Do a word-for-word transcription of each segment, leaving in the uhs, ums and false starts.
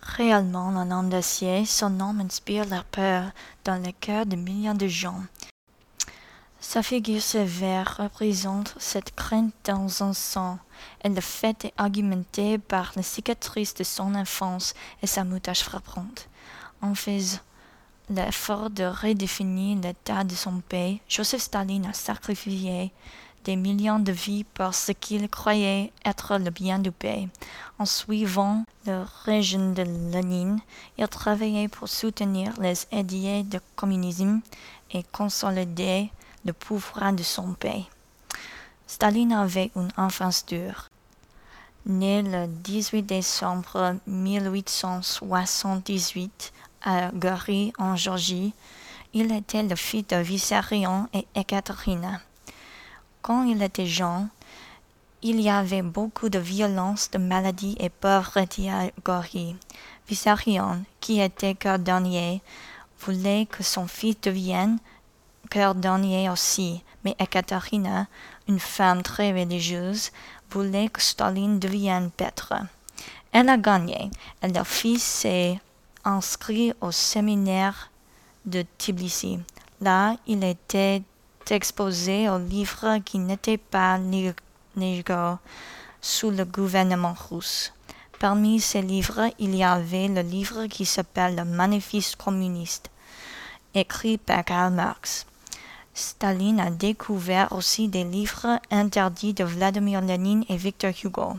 Réellement, un homme d'acier, son nom inspire la peur dans les cœurs de millions de gens. Sa figure sévère représente cette crainte dans un sang, et le fait est argumenté par les cicatrices de son enfance et sa moustache frappante. En faisant l'effort de redéfinir l'état de son pays, Joseph Staline a sacrifié des millions de vies par ce qu'il croyait être le bien du pays. En suivant le régime de Lénine, il travaillait pour soutenir les idées du communisme et consolider le pouvoir de son pays. Staline avait une enfance dure. Né le dix-huit décembre mille huit cent soixante-dix-huit à Gori, en Géorgie, il était le fils de Vissarion et Ekaterina. Quand il était jeune, il y avait beaucoup de violence, de maladies et pauvreté à Gori. Vissarion, qui était cordonnier, voulait que son fils devienne cordonnier aussi, mais Ekaterina, une femme très religieuse, voulait que Staline devienne peintre. Elle a gagné, et leur fils s'est inscrit au séminaire de Tbilissi. Là, il était exposé aux livres qui n'étaient pas légaux sous le gouvernement russe. Parmi ces livres, il y avait le livre qui s'appelle le Manifeste communiste, écrit par Karl Marx. Staline a découvert aussi des livres interdits de Vladimir Lénine et Victor Hugo.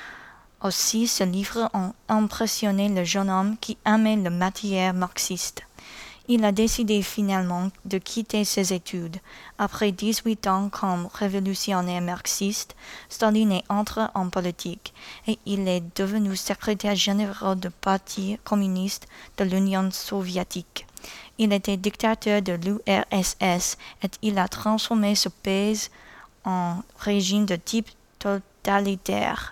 Aussi, ces livres ont impressionné le jeune homme qui aimait la matière marxiste. Il a décidé finalement de quitter ses études. Après dix-huit ans comme révolutionnaire marxiste, Staline est entré en politique et il est devenu secrétaire général du Parti communiste de l'Union soviétique. Il était dictateur de l'U R S S et il a transformé ce pays en régime de type totalitaire.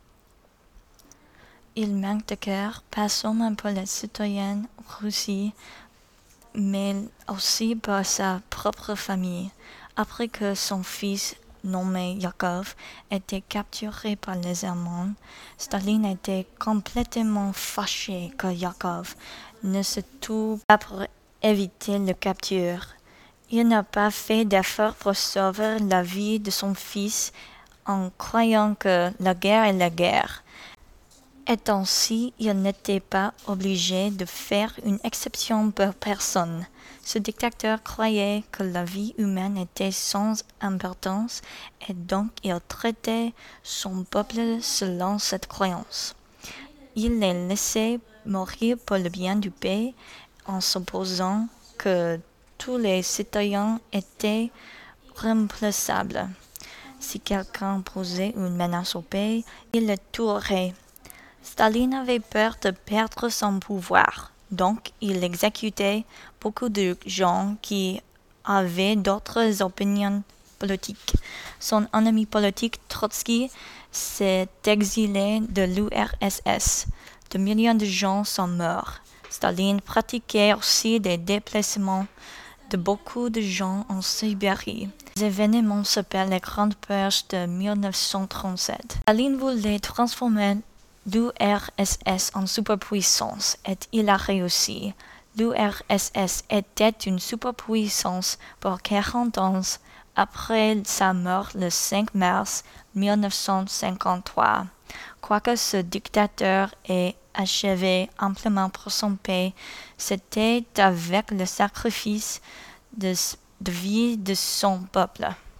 Il manque de cœur, pas seulement pour les citoyens russes, mais aussi par sa propre famille. Après que son fils, nommé Yakov, était capturé par les Allemands, Staline était complètement fâché que Yakov ne se tue pas pour éviter la capture. Il n'a pas fait d'effort pour sauver la vie de son fils en croyant que la guerre est la guerre. Et ainsi, il n'était pas obligé de faire une exception pour personne. Ce dictateur croyait que la vie humaine était sans importance et donc il traitait son peuple selon cette croyance. Il les laissait mourir pour le bien du pays en supposant que tous les citoyens étaient remplaçables. Si quelqu'un posait une menace au pays, il le tuerait. Staline avait peur de perdre son pouvoir, donc il exécutait beaucoup de gens qui avaient d'autres opinions politiques. Son ennemi politique, Trotsky, s'est exilé de l'U R S S. De millions de gens sont morts. Staline pratiquait aussi des déplacements de beaucoup de gens en Sibérie. Les événements s'appellent les Grandes Purges de mille neuf cent trente-sept. Staline voulait transformer l'U R S S en superpuissance et il a réussi. L'U R S S était une superpuissance pour quarante ans après sa mort le cinq mars mille neuf cent cinquante-trois. Quoique ce dictateur ait achevé amplement pour son pays, c'était avec le sacrifice de, de vie de son peuple.